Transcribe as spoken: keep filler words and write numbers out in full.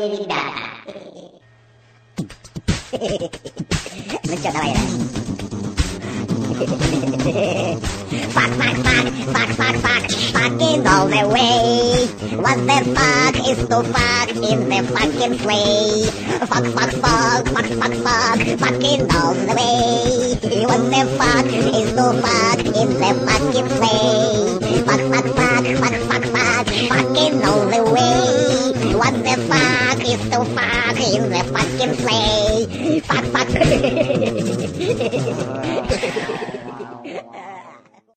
новые ребята. Ну что, давай, да? Fuck, fuck, fuck, fuck, fuck, fuck, fucking all the way. What the fuck is to fuck in the fucking sleigh? Fuck, fuck, fuck, fuck, fuck, fuck, fucking all the way. What the fuck is to fuck in the fucking sleigh? Fuck, fuck, fuck, fuck, fuck, fuck, fucking all the way. What the fuck is to fuck in the fucking sleigh? Fuck, fuck.